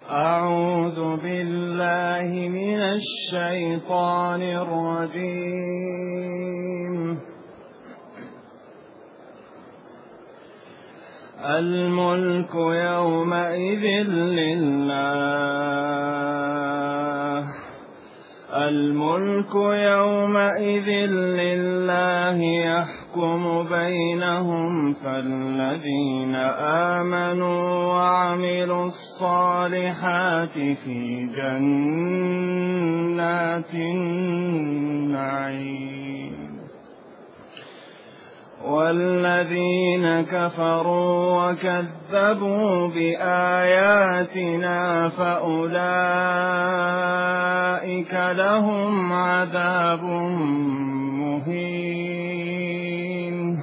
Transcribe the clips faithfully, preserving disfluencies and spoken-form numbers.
أعوذ بالله من الشيطان الرجيم. الملك يومئذ لله الملك يومئذ لله يحكم بينهم، فالذين آمنوا وعملوا الصالحات في جنات النعيم، والذين كفروا وكذبوا بآياتنا فأولئك لهم عذاب مهين.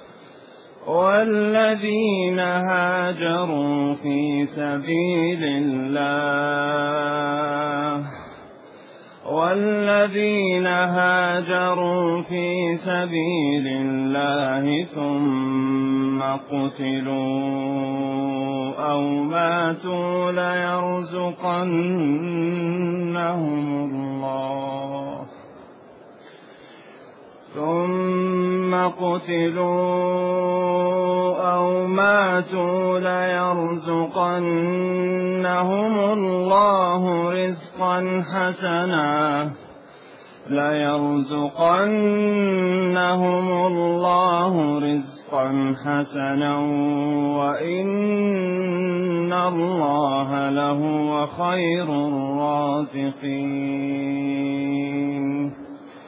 والذين هاجروا في سبيل الله والذين هاجروا في سبيل الله ثم قتلوا أو ماتوا ليرزقنهم الله ثم قتلوا أو ماتوا ليرزقنهم الله رزقا حسنا ليرزقنهم الله رزقا حسنا وإن الله لهو خير الرازقين.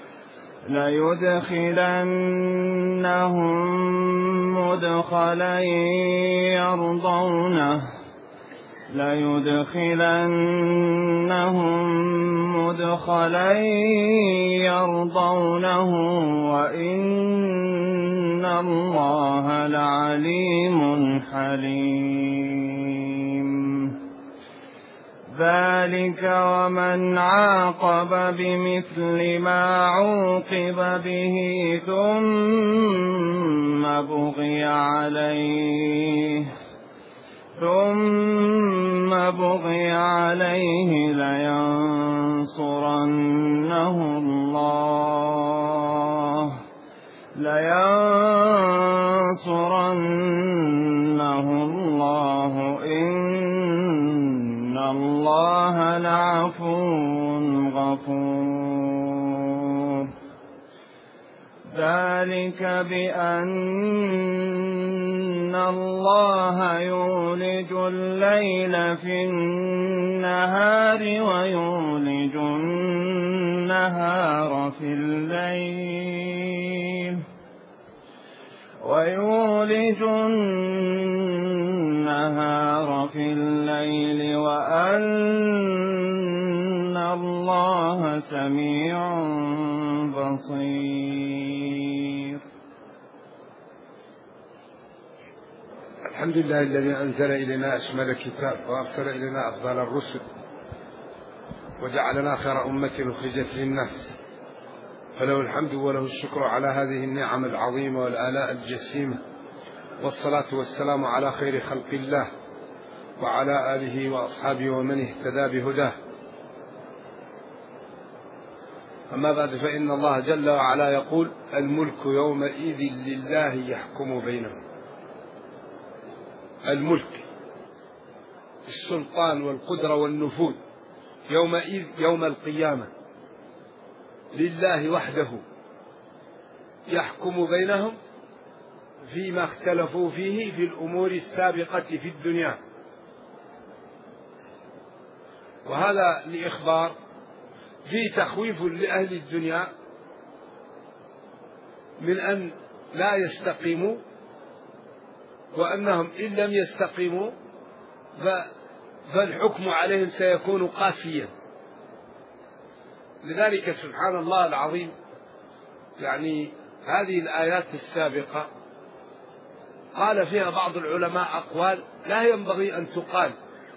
ليدخلنهم مدخلا يرضونه ليدخلنهم مدخلا يرضونه وإن الله لعليم حليم. ذلك ومن عاقب بمثل ما عوقب به ثم بغي عليه ثم بغي عليه لينصرنه الله لينصرنه الله إن الله لعفو غفور. ذلك بأن الله يولج الليل في النهار ويولج النهار في الليل ويولج النهار في الليل وأن الله سميع بصير. الحمد لله الذي أنزل إلينا أشمل الكتاب وأرسل إلينا أفضل الرسل وجعلنا خير أمة أخرجت للناس، فله الحمد وله الشكر على هذه النعم العظيمة والآلاء الجسيمة، والصلاة والسلام على خير خلق الله وعلى آله وأصحابه ومن اهتدى بهداه. أما بعد، فإن الله جل وعلا يقول: الملك يومئذ لله يحكم بينهم. الملك، السلطان والقدرة والنفوذ يومئذ يوم القيامة لله وحده، يحكم بينهم فيما اختلفوا فيه في الأمور السابقة في الدنيا. وهذا لإخبار في تخويف لأهل الدنيا من أن لا يستقيموا، وأنهم إن لم يستقيموا فالحكم عليهم سيكون قاسيا. لذلك سبحان الله العظيم، يعني هذه الآيات السابقة قال فيها بعض العلماء أقوال لا ينبغي أن تقال،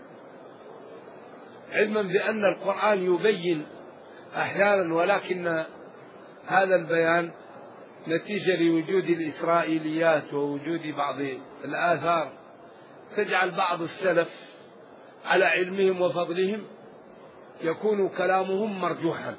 علما بأن القرآن يبين أحيانا، ولكن هذا البيان نتيجة لوجود الإسرائيليات ووجود بعض الآثار تجعل بعض السلف على علمهم وفضلهم يكون كلامهم مرجوحا.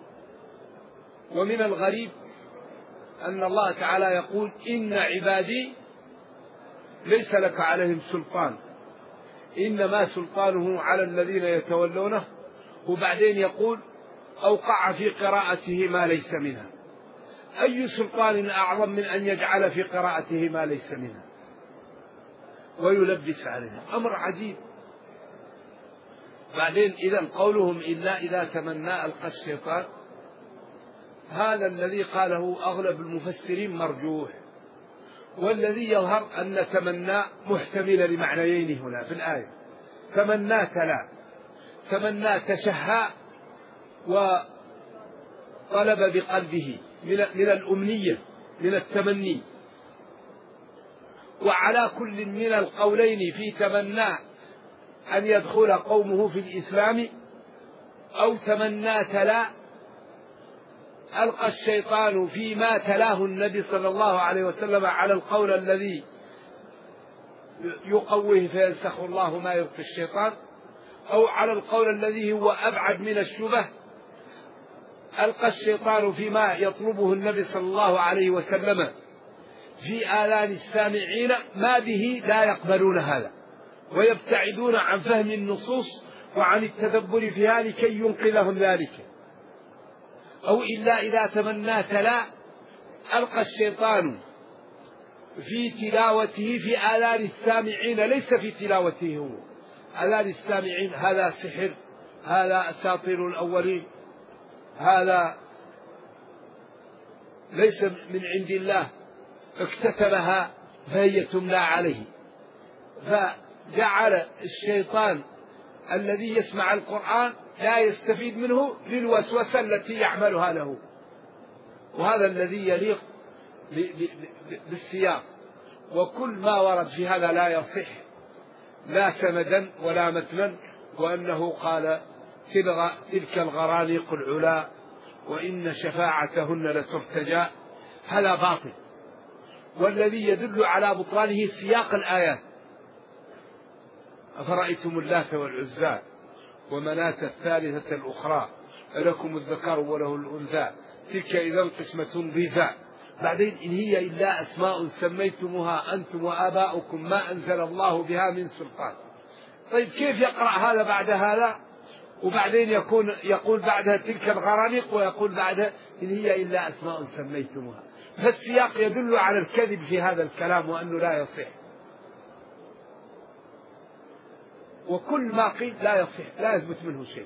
ومن الغريب أن الله تعالى يقول إن عبادي ليس لك عليهم سلطان، إنما سلطانه على الذين يتولونه، وبعدين يقول أوقع في قراءته ما ليس منها. أي سلطان أعظم من أن يجعل في قراءته ما ليس منها ويلبس عليها؟ أمر عجيب. بعدين إذن قولهم إلا إذا تمنى ألقى الشيطان، هذا الذي قاله أغلب المفسرين مرجوح، والذي يظهر أن تمنى محتملة لمعنيين هنا في الآية. تمنى تلا، تمنى تشهى وطلب بقلبه من الأمنية من التمني. وعلى كل من القولين في تمنى أن يدخل قومه في الإسلام أو تمنى تلا ألقى الشيطان فيما تلاه النبي صلى الله عليه وسلم على القول الذي يقويه فينسخ الله ما يلقي الشيطان، أو على القول الذي هو أبعد من الشبه، ألقى الشيطان فيما يطلبه النبي صلى الله عليه وسلم في آذان السامعين ما به لا يقبلون هذا ويبتعدون عن فهم النصوص وعن التدبر فيها لكي ينقذهم ذلك. أو إلا إذا تمنى تلا ألقى الشيطان في تلاوته في آذان السامعين، ليس في تلاوته هو. آذان السامعين هذا سحر، هذا أساطير الأولين، هذا ليس من عند الله، اكتتبها فهي تملى عليه. فجعل الشيطان الذي يسمع القرآن لا يستفيد منه للوسوسة التي يعملها له، وهذا الذي يليق بالسياق. وكل ما ورد في هذا لا يصح لا سندا ولا متنا، وأنه قال تلك الغرانيق العلا وإن شفاعتهن لترتجى، هذا باطل. والذي يدل على بطلانه سياق الآيات: أفرأيتم اللات والعزى ومناة الثالثة الأخرى ألكم الذكر وله الأنثى تلك إذا قسمة ضيزى. بعدين إن هي إلا أسماء سميتموها أنتم وآباؤكم ما أنزل الله بها من سلطان. طيب كيف يقرأ هذا بعد هذا؟ وبعدين يكون يقول بعدها تلك الغرانيق ويقول بعدها إن هي إلا أسماء سميتموها. فالسياق يدل على الكذب في هذا الكلام وأنه لا يصح، وكل ما قيل لا يصح لا يثبت منه شيء.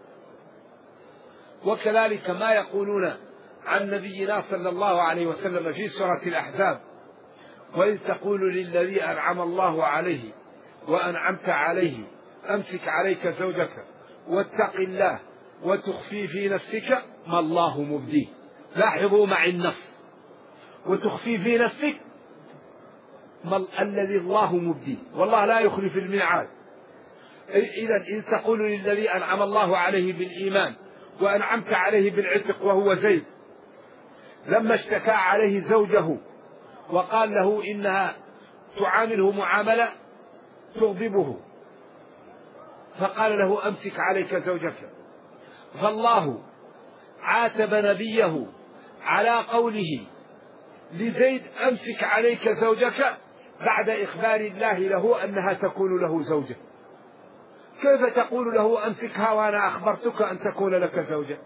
وكذلك ما يقولون عن نبينا صلى الله عليه وسلم في سورة الأحزاب: وإذ تقول للذي أنعم الله عليه وأنعمت عليه أمسك عليك زوجك واتق الله وتخفي في نفسك ما الله مبديه. لاحظوا مع النص: وتخفي في نفسك ما الذي الله مبديه، والله لا يخلف الميعاد. إذن إذ تقول للذي أنعم الله عليه بالإيمان وأنعمت عليه بالعتق وهو زيد، لما اشتكى عليه زوجه وقال له إنها تعامله معاملة تغضبه، فقال له أمسك عليك زوجك. فالله عاتب نبيه على قوله لزيد أمسك عليك زوجك بعد إخبار الله له أنها تكون له زوجة. كيف تقول له أمسكها وأنا أخبرتك أن تكون لك زوجة؟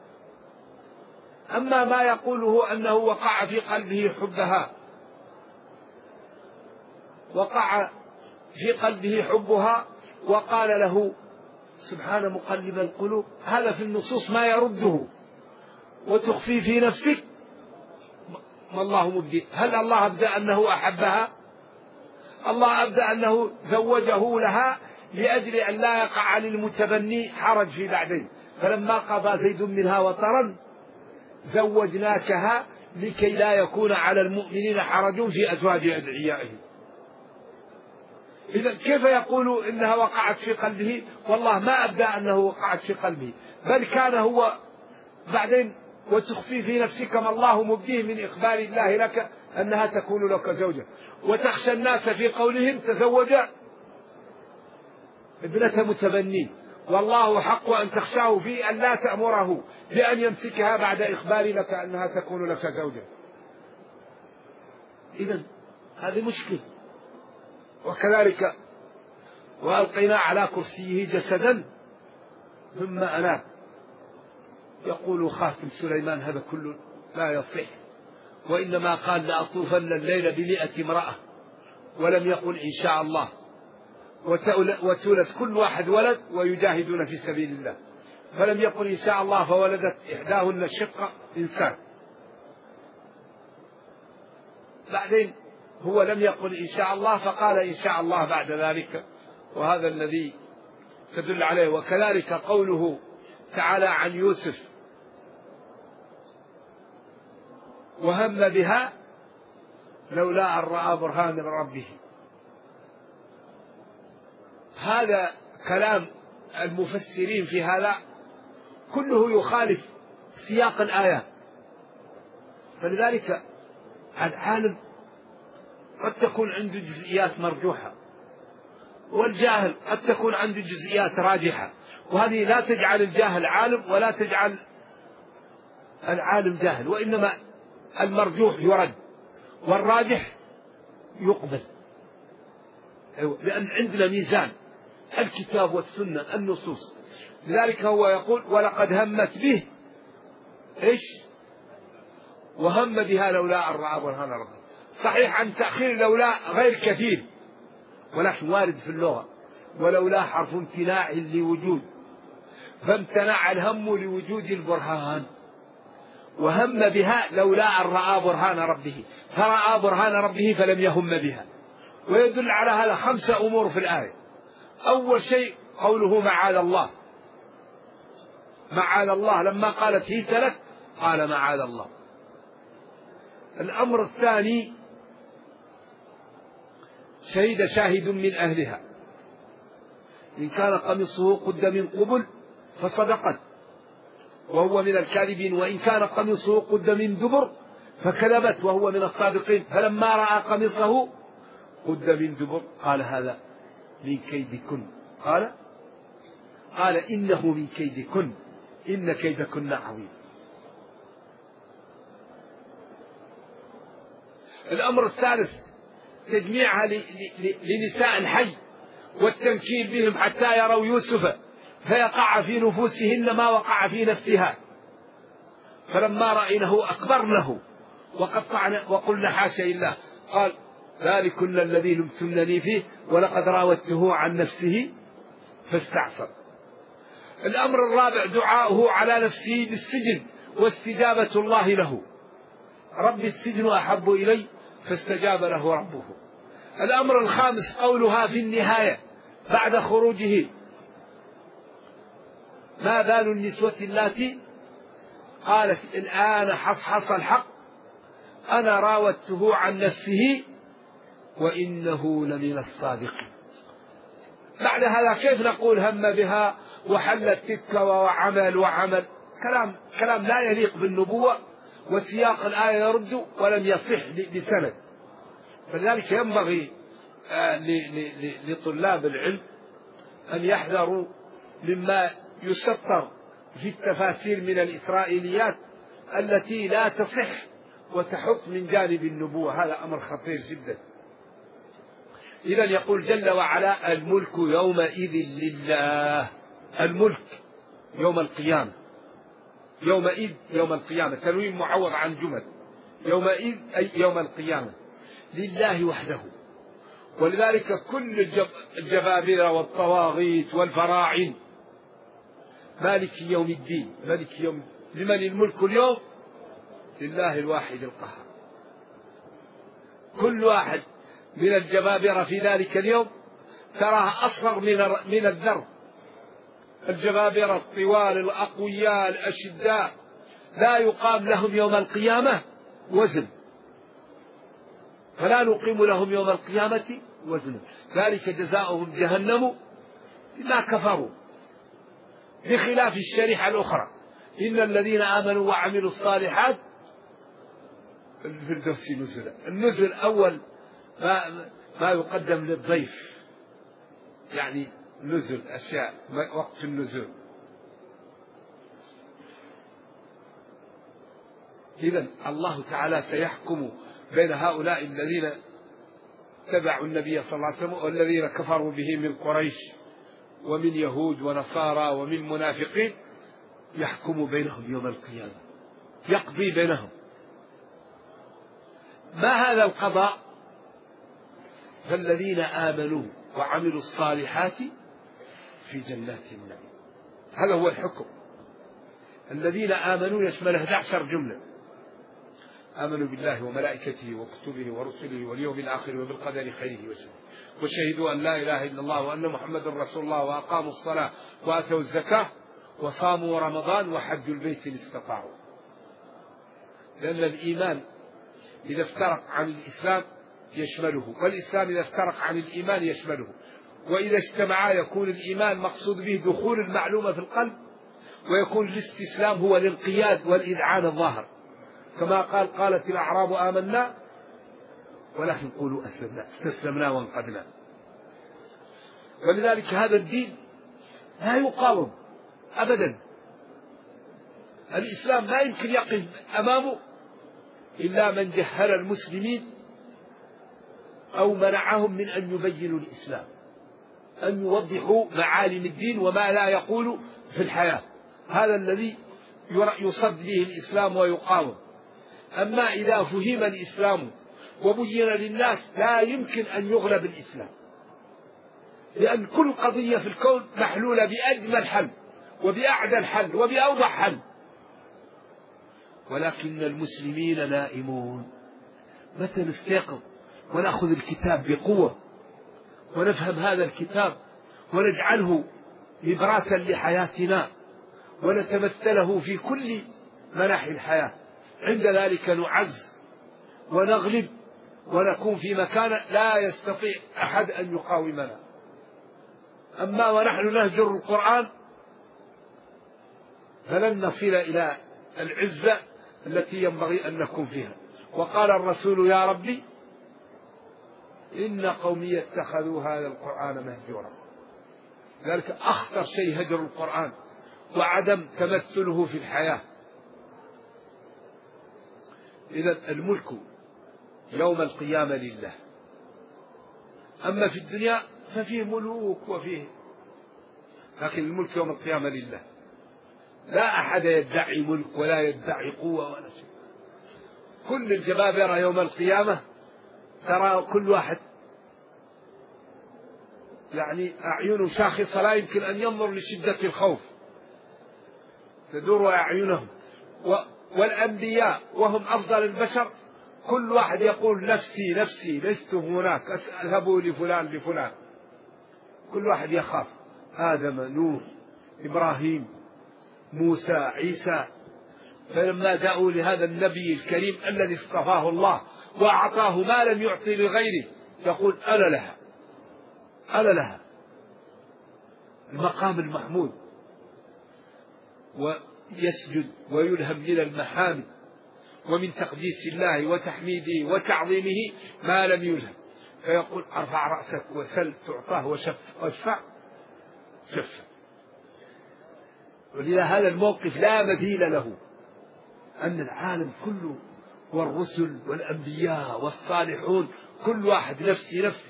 أما ما يقوله أنه وقع في قلبه حبها، وقع في قلبه حبها وقال له سبحان مقلب القلوب، هذا في النصوص ما يرده. وتخفي في نفسك ما الله مبدي. هل الله أبدأ أنه أحبها؟ الله أبدأ أنه زوجه لها لأجل أن لا يقع للمتبني حرج في بعدين، فلما قضى زيد منها وطرا زوجناكها لكي لا يكون على المؤمنين حرج في أزواج أدعيائهم. إذا كيف يقول إنها وقعت في قلبه؟ والله ما أبدأ أنه وقعت في قلبه، بل كان هو بعدين وتخفي في نفسك ما الله مبديه من إخبار الله لك أنها تكون لك زوجة. وتخشى الناس في قولهم تزوج ابنة متبنين، والله حق أن تخشاه في أن لا تأمره بأن يمسكها بعد إخبار لك أنها تكون لك زوجة. إذن هذه مشكلة. وكذلك وألقينا على كرسيه جسدا ثم أناب. يقول خاتم سليمان هذا كله لا يصح، وإنما قال لأطوفن الليل بمئة امرأة، ولم يقل إن شاء الله. وتولد كل واحد ولد ويجاهدون في سبيل الله، فلم يقل إن شاء الله فولدت إحداهن الشقة إنسان. بعدين هو لم يقل إن شاء الله فقال إن شاء الله بعد ذلك، وهذا الذي تدل عليه. وكذلك قوله تعالى عن يوسف وهم بها لولا أن رأى برهان من ربه، هذا كلام المفسرين في هذا كله يخالف سياق الآيات. فلذلك العالم قد تكون عنده جزئيات مرجوحة، والجاهل قد تكون عنده جزئيات راجحة، وهذه لا تجعل الجاهل عالم ولا تجعل العالم جاهل، وإنما المرجوح يرد والراجح يقبل، لأن عندنا ميزان الكتاب والسنة النصوص. لذلك هو يقول ولقد همت به إيش وهم بها لولا أن رأى برهان ربه. صحيح عن تأخير لولا غير كثير، ولكن وارد في اللغة، ولولا حرف امتناع لوجود، فامتنع الهم لوجود البرهان، وهم بها لولا أن رأى برهان ربه، فرأى برهان ربه فلم يهم بها. ويدل على هذا خمسة أمور في الآية. أول شيء قوله معاذ الله، معاذ الله لما قالت هيت لك قال معاذ الله. الأمر الثاني شهد شاهد من أهلها إن كان قميصه قد من قبل فصدقت وهو من الكاذبين، وإن كان قميصه قد من دبر فكذبت وهو من الصادقين. فلما رأى قميصه قد من دبر قال هذا من كيدكن، قال قال إنه من كيدكن إن كيدكن عظيم. الأمر الثالث تجميعها لنساء الحي والتنكيل بهم حتى يروا يوسف فيقع في نفوسهن ما وقع في نفسها، فلما رأينه أكبرنه وقطعنا وقلنا حاشا لله، قال ذلكن الذي لمتنني فيه ولقد راودته عن نفسه فاستعصم. الأمر الرابع دعاؤه على نفسه بالسجن واستجابة الله له، رب السجن أحب إلي فاستجاب له ربه. الأمر الخامس قولها في النهاية بعد خروجه ما بال النسوة اللاتي قالت الآن حصحص الحق أنا راودته عن نفسه وإنه لمن الصادقين. بعد هذا كيف نقول هم بها وحلت تكة وعمل وعمل؟ كلام كلام لا يليق بالنبوة، وسياق الآية يرد ولم يصح لسند. فلذلك ينبغي لطلاب العلم أن يحذروا مما يسطر في التفاسير من الإسرائيليات التي لا تصح وتحط من جانب النبوة، هذا أمر خطير جدا. إذا يقول جل وعلا الملك يومئذ لله، الملك يوم القيامة، يومئذ يوم القيامة تنوين معوض عن جمل، يومئذ أي يوم القيامة لله وحده. ولذلك كل الجبابرة والطواغيت والفراعين مالك يوم الدين، مالك يوم لمن الملك اليوم؟ لله الواحد القهار. كل واحد من الجبابرة في ذلك اليوم تراها أصغر من من الذر. الجبابرة الطوال الأقوياء الأشداء لا يقام لهم يوم القيامة وزن، فلا نقيم لهم يوم القيامة وزنا، ذلك جزاؤهم جهنم بما كفروا. بخلاف الشريحة الأخرى إن الذين آمنوا وعملوا الصالحات الفردوس نزلا. النزل أول ما, ما يقدم للضيف، يعني نزل أشياء وقت النزول. إذن الله تعالى سيحكم بين هؤلاء الذين تبعوا النبي صلى الله عليه وسلم والذين كفروا به من قريش ومن يهود ونصارى ومن منافقين، يحكم بينهم يوم القيامة، يقضي بينهم. ما هذا القضاء؟ فالذين آمنوا وعملوا الصالحات في جنات النعيم، هذا هو الحكم. الذين آمنوا يشمل أحد عشر جملة: آمنوا بالله وملائكته وكتبه ورسله واليوم الآخر وبالقدر خيره وشره، وشهدوا أن لا إله إلا الله وأن محمد رسول الله، وأقاموا الصلاة وآتوا الزكاة وصاموا رمضان وحجوا البيت إن استطاعوا. لأن الإيمان إذا افترق عن الإسلام يشمله، والإسلام إذا افترق عن الإيمان يشمله، وإذا اجتمعا يكون الإيمان مقصود به دخول المعلومة في القلب، ويكون الاستسلام هو الانقياد والإذعان الظاهر، كما قال: قالت الأعراب آمنا ولكن قولوا أسلمنا، استسلمنا وانقدنا. ولذلك هذا الدين لا يقاوم أبدا. الإسلام لا يمكن يقف أمامه إلا من جهل المسلمين أو منعهم من أن يبينوا الإسلام، أن يوضحوا معالم الدين وما لا يقول في الحياة. هذا الذي يصد به الإسلام ويقاوم. أما إذا فهم الإسلام وبين للناس لا يمكن أن يغلب الإسلام، لأن كل قضية في الكون محلولة بأجمل حل وبأعدل حل وبأوضح حل، ولكن المسلمين نائمون. متى نستيقظ ونأخذ الكتاب بقوة ونفهم هذا الكتاب ونجعله إبراسا لحياتنا ونتمثله في كل مناحي الحياة، عند ذلك نعز ونغلب ونكون في مكان لا يستطيع أحد أن يقاومنا. أما ونحن نهجر القرآن فلن نصل إلى العزة التي ينبغي أن نكون فيها. وقال الرسول: يا ربي إن قومي اتخذوا هذا القرآن مهجورا. ذلك أخطر شيء هجر القرآن وعدم تمثله في الحياة. إذن الملك يوم القيامة لله. أما في الدنيا ففيه ملوك وفيه، لكن الملك يوم القيامة لله. لا أحد يدعي ملك ولا يدعي قوة ولا شيء. كل الجبابرة يوم القيامة ترى كل واحد يعني أعين شاخصة لا يمكن أن ينظر لشدة الخوف، تدور أعينهم. والأنبياء وهم أفضل البشر كل واحد يقول: نفسي نفسي، لست هناك، اذهبوا لفلان لفلان. كل واحد يخاف. آدم، نوح، إبراهيم، موسى، عيسى. فلما جاءوا لهذا النبي الكريم الذي اصطفاه الله وأعطاه ما لم يعطي لغيره يقول: أنا لها أنا لها المقام المحمود، ويسجد ويلهم من المحامد ومن تقديس الله وتحميده وتعظيمه ما لم يلهم، فيقول: ارفع رأسك وسل تعطاه واشفع شفع. ولذا هذا الموقف لا مثيل له، أن العالم كله والرسل والأنبياء والصالحون كل واحد نفسي نفسي.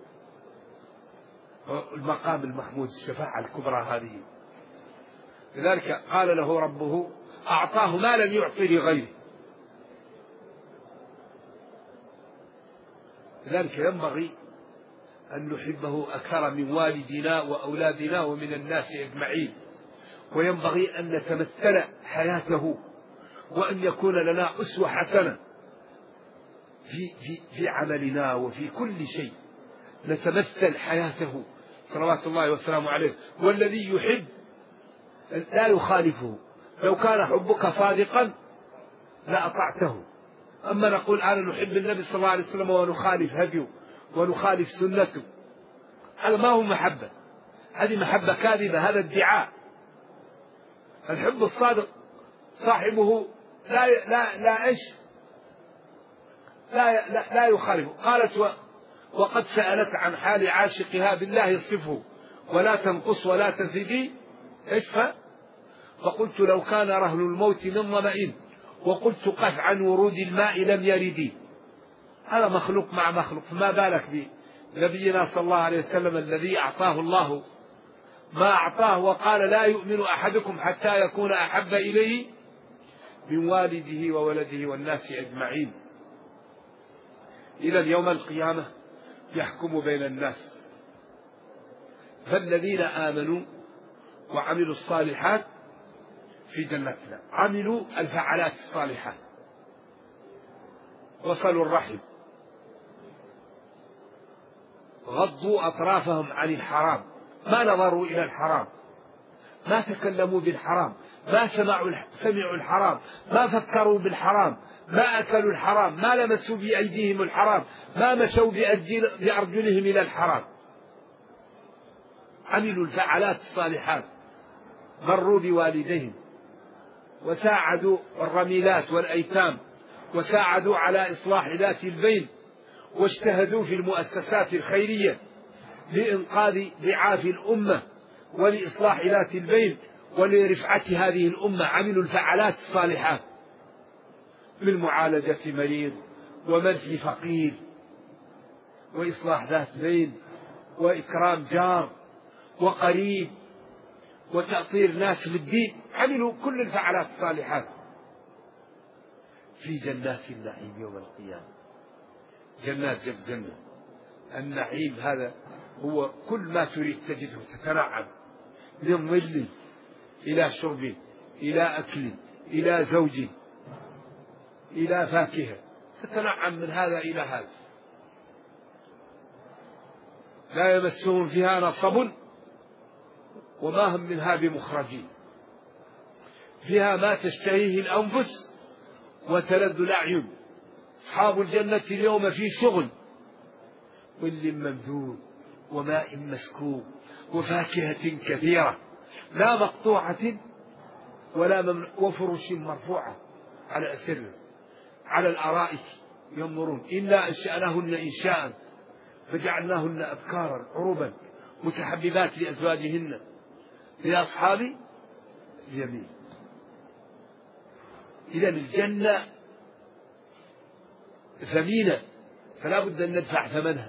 المقام المحمود، الشفاعة الكبرى هذه. لذلك قال له ربه: أعطاه ما لم يعطي لغيره. لذلك ينبغي أن نحبه أكثر من والدنا وأولادنا ومن الناس أجمعين، وينبغي أن نتمثل حياته وأن يكون لنا أسوة حسنة في, في, في عملنا وفي كل شيء، نتمثل حياته صلوات الله وسلامه عليه. والذي يحب لا يخالفه، لو كان حبك صادقا لأطعته. أما نقول أنا نحب النبي صلى الله عليه وسلم ونخالف هديه ونخالف سنته، هذا ما هو محبة، هذه محبة كاذبة، هذا ادعاء. الحب الصادق صاحبه لا لا لا إيش لا لا, لا يخالفه. قالت: و وقد سألت عن حال عاشقها بالله يصفه ولا تنقص ولا تزيدي. إيش فقلت لو كان رهن الموت من ظمأ وقلت قف عن ورود الماء لم يردي. هذا مخلوق مع مخلوق، فما بالك بنبينا صلى الله عليه وسلم الذي أعطاه الله ما أعطاه وقال لا يؤمن أحدكم حتى يكون أحب إليه من والده وولده والناس أجمعين. إلى يوم القيامة يحكم بين الناس، فالذين آمنوا وعملوا الصالحات في جنتنا، عملوا الفعالات الصالحات، وصلوا الرحم، غضوا أطرافهم عن الحرام، ما نظروا إلى الحرام، ما تكلموا بالحرام، ما سمعوا سمعوا الحرام، ما فكروا بالحرام، ما أكلوا الحرام، ما لمسوا بأيديهم الحرام، ما مشوا بأرجلهم إلى الحرام. عملوا الفعالات الصالحات، مروا بوالديهم، وساعدوا الرميلات والأيتام، وساعدوا على إصلاح ذات البين، واجتهدوا في المؤسسات الخيرية لإنقاذ ضعاف الأمة ولإصلاح ذات البين ولرفعة هذه الأمة. عملوا الفعالات الصالحات من معالجة مريض ومنح فقير وإصلاح ذات بين وإكرام جار وقريب وتأطير ناس للدين. عملوا كل الفعالات الصالحات في جنات النعيم يوم القيامة. جنات جنب جنة، النعيم هذا هو كل ما تريد تجده، تتنعم من ظل إلى شرب إلى أكل إلى زوج إلى فاكهة، تتنعم من هذا إلى هذا، لا يمسهم فيها نصب وما هم منها بمخرجين، فيها ما تشتهيه الأنفس وتلذ الأعين. أصحاب الجنة اليوم في شغل، ظل ممدود وماء مسكوب وفاكهة كثيرة لا مقطوعة ولا ممن... وفرش مرفوعة على أسر على الأرائك ينظرون. إنا أنشأناهن إنشاء فجعلناهن أبكارا عربا متحببات لأزواجهن لأصحاب اليمين. إذا الجنة ثمينة، فلا بد أن ندفع ثمنها.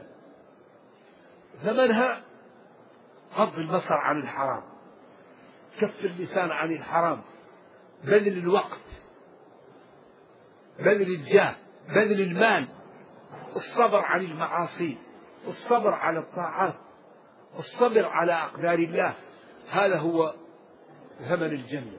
ثمنها غض البصر عن الحرام، كف اللسان عن الحرام، بذل الوقت، بذل الجاه، بذل المال، الصبر عن المعاصي، الصبر على الطاعات، الصبر على أقدار الله. هذا هو ثمن الجنة.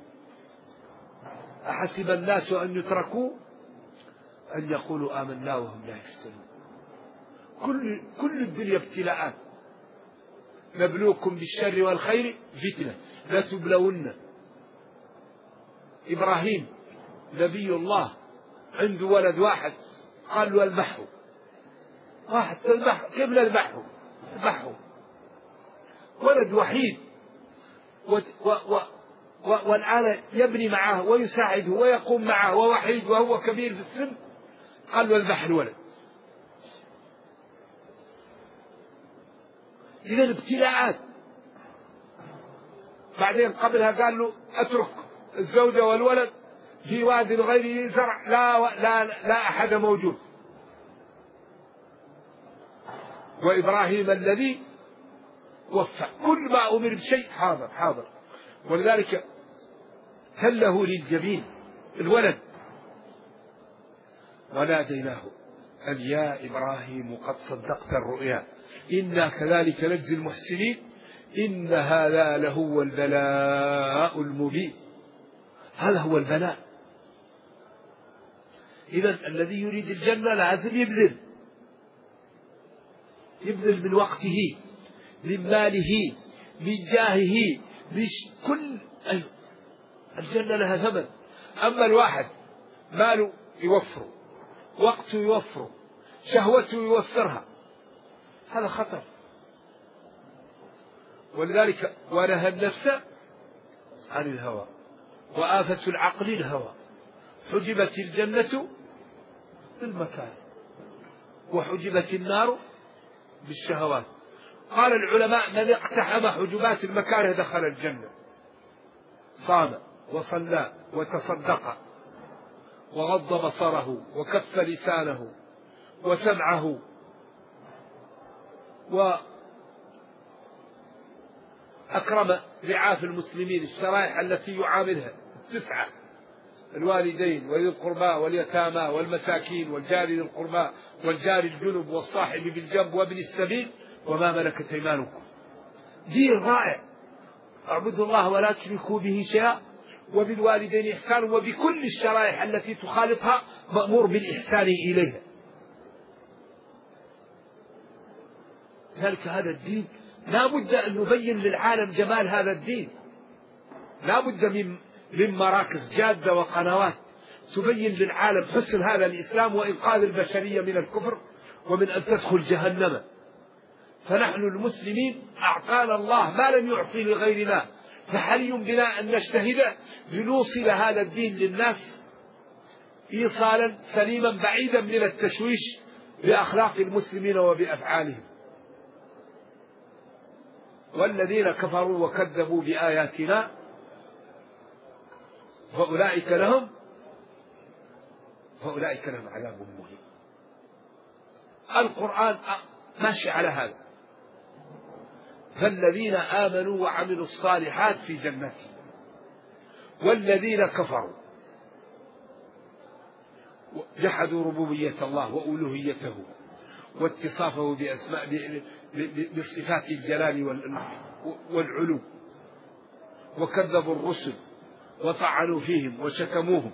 أحسب الناس أن يتركوا أن يقولوا آمنا وهم لا يفتنون. كل كل الدنيا ابتلاءات، نبلوكم بالشر والخير فتنة لتبلون. إبراهيم نبي الله عنده ولد واحد، قال له اذبحه. واحد تذبحه؟ كيف نذبحه؟ اذبحه. ولد وحيد و و و و والآن يبني معه ويساعده ويقوم معه ووحيد وهو كبير في السن، قال له اذبح الولد. إذا الابتلاءات. بعدين قبلها قال له اترك الزوجة والولد في واد غير ذي زرع لا, لا, لا أحد موجود. وإبراهيم الذي وفى كل ما أمر بشيء حاضر حاضر. ولذلك كله للجبين الولد. وناديناه أن يا إبراهيم قد صدقت الرؤيا إنا كذلك نجزي المحسنين إن هذا لهو البلاء المبين. هذا هو البلاء. إذن الذي يريد الجنة لازم يبذل يبذل من وقته، من ماله، من جاهه، من كل أيوه. الجنة لها ثمن. أما الواحد ماله يوفره، وقته يوفره، شهوته يوفرها، هذا خطر. ولذلك ونهى النفس عن الهوى وآفة العقل الهوى. حجبت الجنة بالمكاره وحجبت النار بالشهوات قال العلماء من اقتحم حجبات المكاره دخل الجنة، صام وصلى وتصدق وغض بصره وكف لسانه وسمعه وأكرم رعاف المسلمين، الشرائح التي يعاملها التسعة: الوالدين وذي القربى واليتامى والمساكين والجار ذي القربى والجار الجنب والصاحب بالجنب وابن السبيل وما ملكت أيمانكم. دين رائع، اعبدوا الله ولا تشركوا به شيئا وبالوالدين إحسانا، وبكل الشرائح التي تخالطها مأمور بالإحسان إليها. ذلك هذا الدين لا بد أن نبين للعالم جمال هذا الدين، لا بد من من مراكز جادة وقنوات تبين للعالم حسن هذا الإسلام وإنقاذ البشرية من الكفر ومن أن تدخل جهنم. فنحن المسلمين أعطانا الله ما لم يعطي لغيرنا، فحري بنا أن نجتهد لنوصل هذا الدين للناس إيصالا سليما بعيدا من التشويش بأخلاق المسلمين وبأفعالهم. والذين كفروا وكذبوا بآياتنا فأولئك لهم فأولئك لهم عذاب مهين. القرآن ماشي على هذا. فالذين آمنوا وعملوا الصالحات في جنات، والذين كفروا جحدوا ربوبية الله وألوهيته واتصافه بأسماء بصفات الجلال والعلو، وكذبوا الرسل وطعنوا فيهم وشتموهم،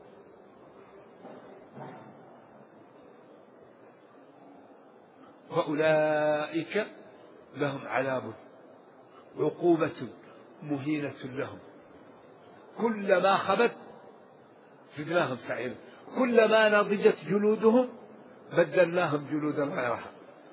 فأولئك لهم عذاب عقوبة مهينة لهم، كلما خبت زدناهم سعيرا، كلما نضجت جلودهم بدلناهم جلودا غيرها.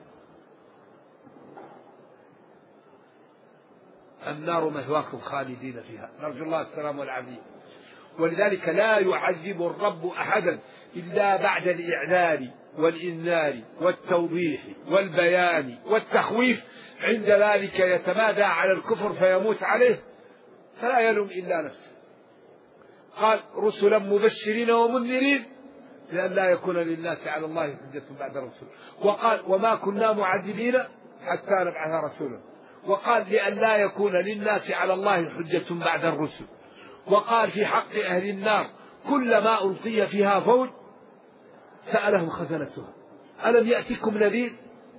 النار مثواكم خالدين فيها، نرجو الله السلام والعافية. ولذلك لا يعذب الرب أحدا إلا بعد الإعلان والإنذار والتوضيح والبيان والتخويف، عند ذلك يتمادى على الكفر فيموت عليه فلا يلوم إلا نفسه. قال رسلا مبشرين ومنذرين لأن لا يكون للناس على الله حجة بعد الرسل، وقال وما كنا معذبين حتى نبعث رسولا، وقال لأن لا يكون للناس على الله حجة بعد الرسل، وقال في حق أهل النار كلما ألقي فيها فوج سألهم خزنتها ألم يأتكم نذير؟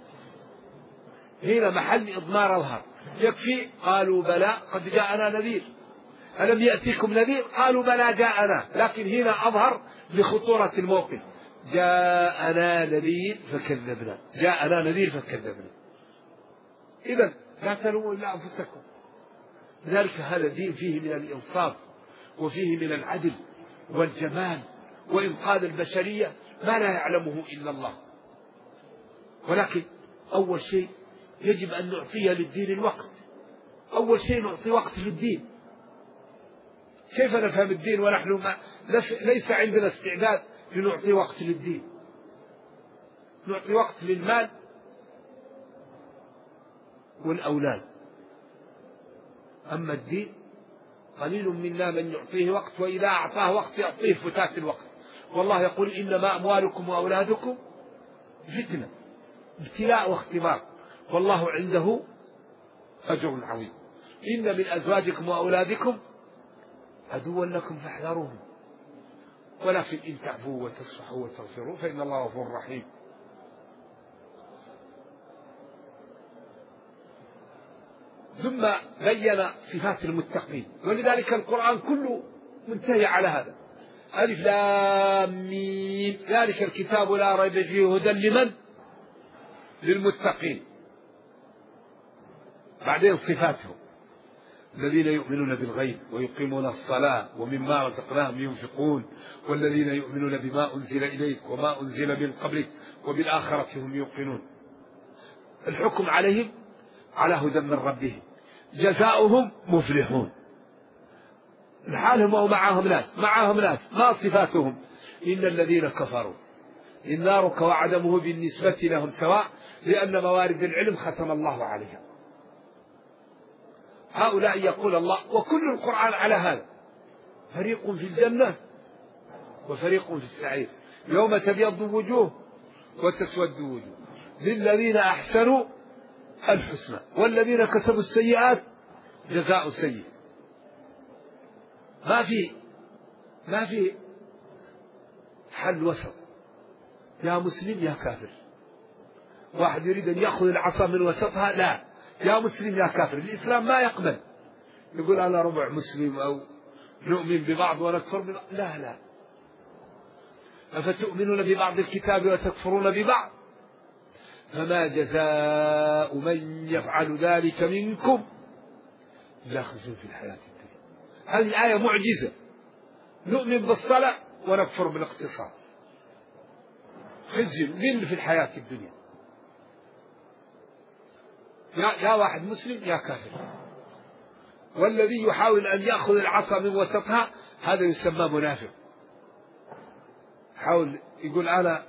هنا محل إضمار الظهر، يكفي قالوا بلى قد جاءنا نذير. ألم يأتكم نذير؟ قالوا بلى جاءنا، لكن هنا أظهر لخطورة الموقف، جاءنا نذير فكذبنا، جاءنا نذير فكذبنا. إذن لا تلوموا إلا أنفسكم. لذلك هذا الدين فيه من الإنصاف وفيه من العدل والجمال وإنقاذ البشرية ما لا يعلمه إلا الله. ولكن أول شيء يجب أن نعطيه للدين الوقت، أول شيء نعطي وقت للدين. كيف نفهم الدين ونحن ما ليس عندنا استعداد لنعطي وقت للدين؟ نعطي وقت للمال والأولاد، أما الدين قليل منا من يعطيه وقت، وإذا أعطاه وقت يعطيه فتات الوقت. والله يقول إنما أموالكم وأولادكم فتنة، ابتلاء واختبار، والله عنده أجر عظيم. إن من أزواجكم وأولادكم عدوا لكم فاحذروهم، ولكن إن تعفوا وتصفحوا وتغفروا فإن الله غفور رحيم. ثم بين صفات المتقين، ولذلك القرآن كله منتهي على هذا. ألف لام ميم ذلك الكتاب لا ريب فيه هدى لمن؟ للمتقين. بعدين صفاتهم: الذين يؤمنون بالغيب ويقيمون الصلاة ومما رزقناهم ينفقون، والذين يؤمنون بما أنزل إليك وما أنزل من قبلك وبالآخرة هم يوقنون. الحكم عليهم على هدى من ربهم، جزاؤهم مفلحون. لحالهم أو معهم ناس؟ معهم ناس. ما صفاتهم؟ إن الذين كفروا نارك وعدمه بالنسبة لهم سواء، لأن موارد العلم ختم الله عليها. هؤلاء يقول الله وكل القرآن على هذا، فريق في الجنة وفريق في السعير، يوم تبيض وجوه وتسود وجوه، للذين أحسنوا الحسنى والذين كسبوا السيئات جزاء سيء. ما في ما في حل وسط، يا مسلم يا كافر. واحد يريد أن يأخذ العصا من وسطها، لا، يا مسلم يا كافر. الإسلام ما يقبل يقول أنا ربع مسلم أو نؤمن ببعض ونكفر ببعض، لا لا. أفتؤمنون ببعض الكتاب وتكفرون ببعض؟ فما جزاء من يفعل ذلك منكم إلا خزي في الحياة الدنيا. هذه الآية معجزة، نؤمن بالصلاة ونكفر بالاقتصاد، خزي ذل في الحياة الدنيا. يا, يا واحد مسلم يا كافر. والذي يحاول أن يأخذ العصا من وسطها هذا يسمى منافق، حاول يقول أنا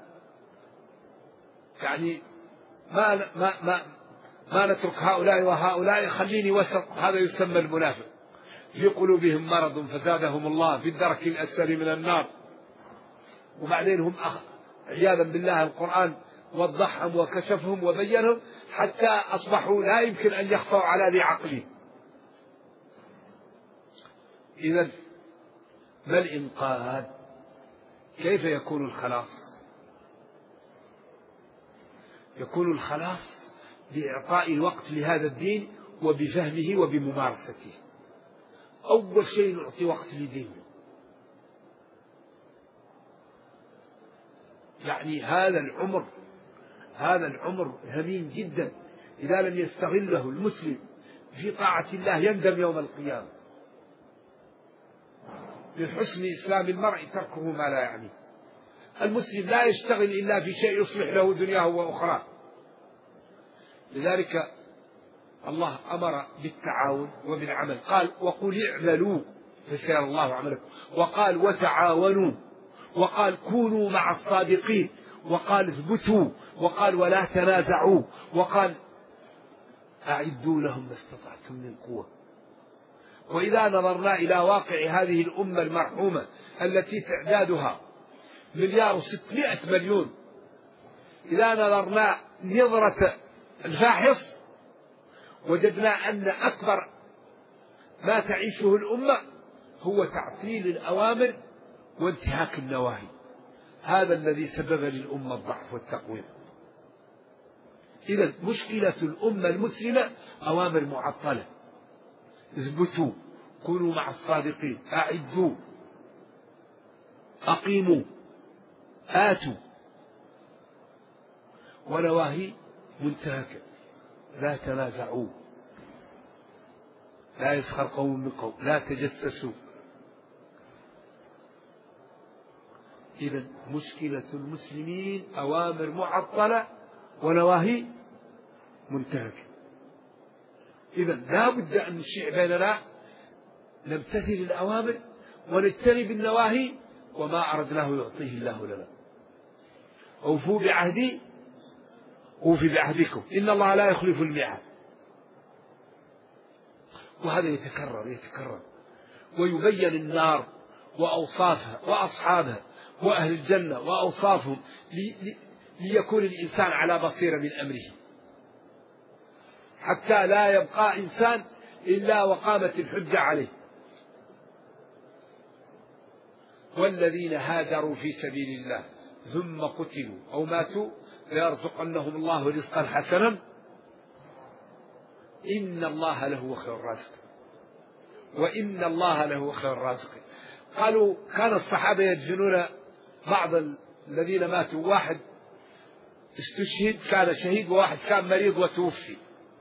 يعني ما ما ما ما نترك هؤلاء وهؤلاء، خليني وسط، هذا يسمى المنافق. في قلوبهم مرض فزادهم الله في الدرك الأسفل من النار. وبعدين هم أخ عياذا بالله القرآن وضحهم وكشفهم وبينهم حتى أصبحوا لا يمكن أن يخفوا على ذي عقله. إذن ما الإنقاذ؟ كيف يكون الخلاص؟ يكون الخلاص بإعطاء الوقت لهذا الدين وبفهمه وبممارسته. أول شيء نعطي وقت لدينه، يعني هذا العمر هذا العمر ثمين جدا، إذا لم يستغله المسلم في طاعة الله يندم يوم القيامة. لحسن إسلام المرء تركه ما لا يعنيه. المسلم لا يشتغل إلا في شيء يصلح له دنياه وأخراه. لذلك الله أمر بالتعاون وبالعمل، قال وقل اعملوا فسيرى الله عملكم، وقال وتعاونوا، وقال كونوا مع الصادقين، وقال اثبتوا، وقال ولا تنازعوا، وقال أعدوا لهم ما استطعتم من قوة. وإذا نظرنا إلى واقع هذه الأمة المرحومة التي تعدادها مليار وستمائة مليون، إذا نظرنا نظرة الفاحص وجدنا أن أكبر ما تعيشه الأمة هو تعطيل الأوامر وانتهاك النواهي. هذا الذي سبب للأمة الضعف والتقويم. إذن مشكلة الأمة المسلمة أوامر معطلة، اثبتوا، كونوا مع الصادقين، أعدوا، أقيموا، آتوا، ونواهي منتهكة، لا تنازعوا، لا يسخر قوم من قوم، لا تجسسوا. إذن مشكلة المسلمين أوامر معطلة ونواهي منتهكة. إذن لا بد أن نشيع بيننا نمتثل الأوامر ونجتنب النواهي، وما أردناه يعطيه الله لنا. أوفوا بعهدي أوفي بعهدكم إن الله لا يخلف الميعاد. وهذا يتكرر يتكرر ويبين النار وأوصافها وأصحابها وأهل الجنة وأوصافهم لي ليكون الإنسان على بصيرة من أمره، حتى لا يبقى إنسان إلا وقامت الحجة عليه. والذين هاجروا في سبيل الله ثم قتلوا أو ماتوا ليرزقنهم الله رزقا حسنا إن الله لهو خير الرازقين وإن الله لهو خير الرازقين. قالوا كان الصحابة يدفنون بعض الذين ماتوا، واحد استشهد كان شهيد وواحد كان مريض وتوفي،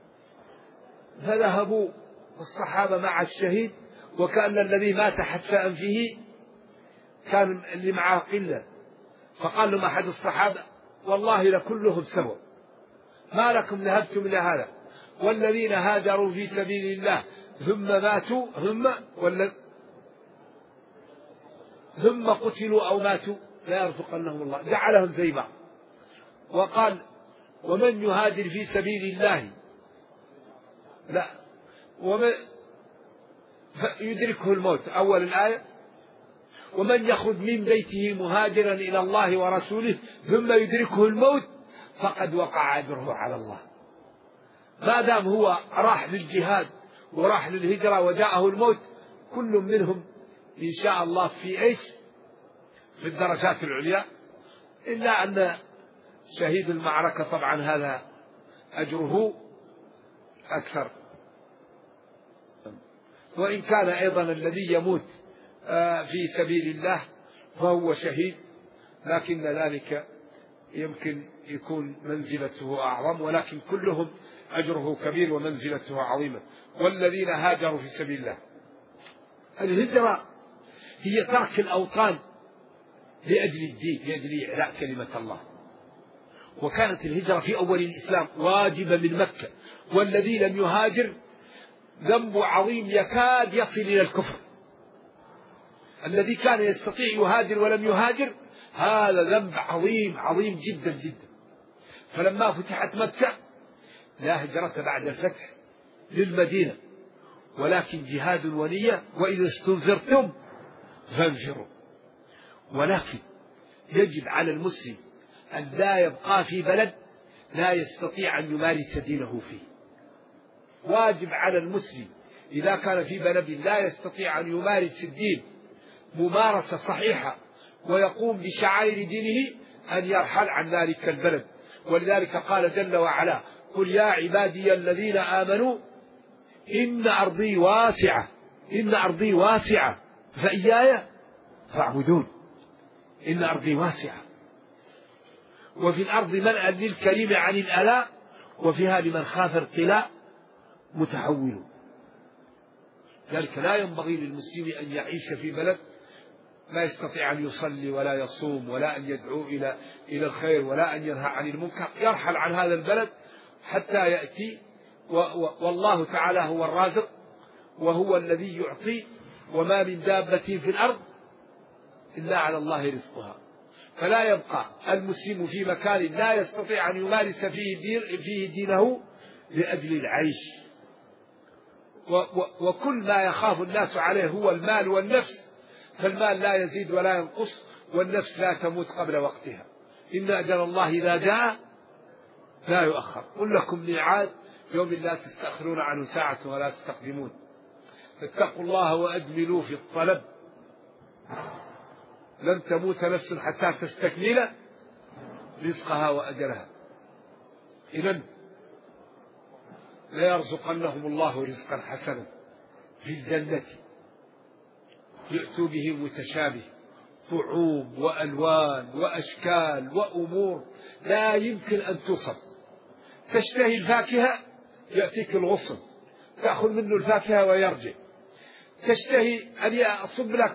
فذهبوا الصحابة مع الشهيد، وكأن الذي مات حتف أنفه كان اللي معه قلة، فقال لهم أحد الصحابة والله لكلهم سوا، ما لكم ذهبتم إلى هذا؟ والذين هاجروا في سبيل الله ثم ماتوا ثم ولا ثم قتلوا أو ماتوا لا يرزقنهم الله، جعلهم زي بعض. وقال ومن يهاجر في سبيل الله لا ومن يدركه الموت، أول الآية، ومن يخرج من بيته مهاجرا إلى الله ورسوله ثم يدركه الموت فقد وقع أجره على الله. ما دام هو راح للجهاد وراح للهجرة وجاءه الموت، كل منهم إن شاء الله في إيش؟ في الدرجات العليا، إلا أن شهيد المعركة طبعا هذا أجره أكثر. وإن كان أيضا الذي يموت في سبيل الله فهو شهيد، لكن ذلك يمكن يكون منزلته أعظم، ولكن كلهم أجره كبير ومنزلته عظيمة. والذين هاجروا في سبيل الله، الهجرة هي ترك الأوطان لأجل الدين، لأجل إعلاء كلمة الله. وكانت الهجرة في أول الإسلام واجبة من مكة، والذي لم يهاجر ذنب عظيم يكاد يصل إلى الكفر. الذي كان يستطيع يهاجر ولم يهاجر هذا ذنب عظيم عظيم جدا جدا. فلما فتحت مكة لا هجرة بعد الفتح للمدينة، ولكن جهاد ونية، وإذا استنفرتم فانفروا. ولكن يجب على المسلم أن لا يبقى في بلد لا يستطيع أن يمارس دينه فيه. واجب على المسلم إذا كان في بلد لا يستطيع أن يمارس الدين ممارسة صحيحة ويقوم بشعائر دينه أن يرحل عن ذلك البلد. ولذلك قال جل وعلا قل يا عبادي الذين آمنوا إن أرضي واسعة إن أرضي واسعة فإياي فاعبدون. إن أرضي واسعة، وفي الأرض منأى للكريم عن الألاء، وفيها لمن خاف ارتلاء متحول. ذلك لا ينبغي للمسلم أن يعيش في بلد لا يستطيع أن يصلي ولا يصوم ولا أن يدعو إلى إلى الخير ولا أن ينهى عن المنكر. يرحل عن هذا البلد حتى يأتي، والله تعالى هو الرازق وهو الذي يعطي، وما من دابة في الأرض إلا على الله رزقها. فلا يبقى المسلم في مكان لا يستطيع أن يمارس فيه, دين فيه دينه لأجل العيش. وكل ما يخاف الناس عليه هو المال والنفس، فالمال لا يزيد ولا ينقص، والنفس لا تموت قبل وقتها. إن أجل الله إذا جاء لا يؤخر. قل لكم ميعاد يوم لا تستأخرون عنه ساعة ولا تستقدمون. فاتقوا الله وأجملوا في الطلب، لن تموت نفس حتى تستكمل رزقها وأجلها. إذن لا يرزقنهم الله رزقا حسنا في الجنة يأتوا به متشابه، طعوم وألوان وأشكال وأمور لا يمكن أن توصف. تشتهي الفاكهة يأتيك الغصن تأخذ منه الفاكهة ويرجع. تشتهي أن يصب لك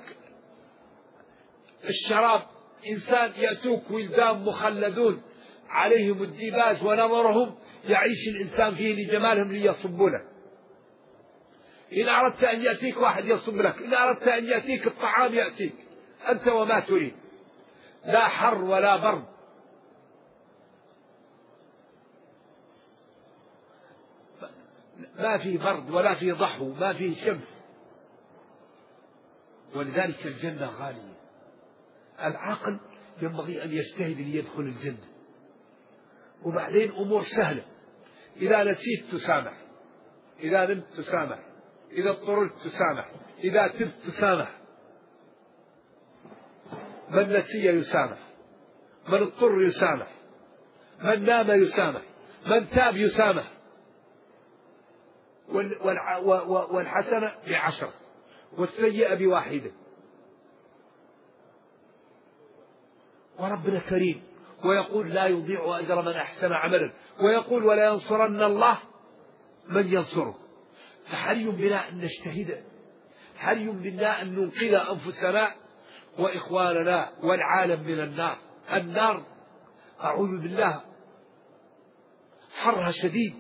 الشراب إنسان يأتوك ولدان مخلدون عليهم الديباج ونظرهم يعيش الإنسان فيه لجمالهم ليصبوا لك. إن أردت أن يأتيك واحد يصب لك، إن أردت أن يأتيك الطعام يأتيك أنت وما تريد، لا حر ولا برد. ما في برد ولا في ضحو، ما في شمس. ولذلك الجنة غالية. العاقل ينبغي أن يجتهد ليدخل الجنة. وبعدين أمور سهلة، إذا نسيت تسامح، إذا نمت تسامح، إذا اضطررت تسامح، إذا تبت تسامح. من نسي يسامح، من اضطر يسامح، من نام يسامح، من تاب يسامح. والحسنة بعشر والسيئة بواحدة. وربنا كريم ويقول لا يضيع أجر من أحسن عملا، ويقول ولا ينصرن الله من ينصره. فحري بنا أن نجتهد، حري بنا أن ننقذ أنفسنا وإخواننا والعالم من النار. النار أعوذ بالله حرها شديد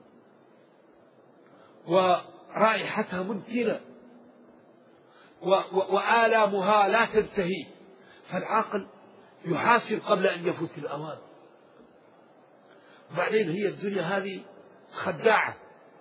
ورائحتها منتنة وآلامها لا تنتهي. فالعاقل يحاسب قبل أن يفوت الأوان. بعدين هي الدنيا هذه خداعة.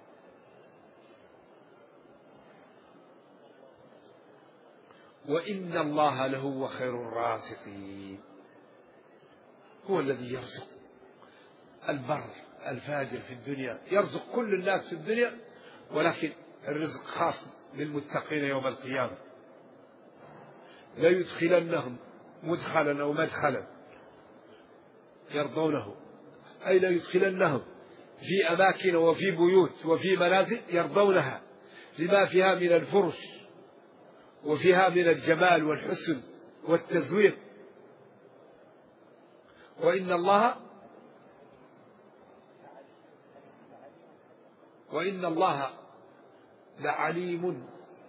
وإن الله لهو خير الرازقين، هو الذي يرزق البر الفاجر في الدنيا، يرزق كل الناس في الدنيا، ولكن الرزق خاص للمتقين يوم القيامة. لا يدخلنهم مدخلا أو مدخلا يرضونه، أي لا يدخلنهم في أماكن وفي بيوت وفي منازل يرضونها لما فيها من الفرش وفيها من الجمال والحسن والتزويق. وإن الله وإن الله لعليم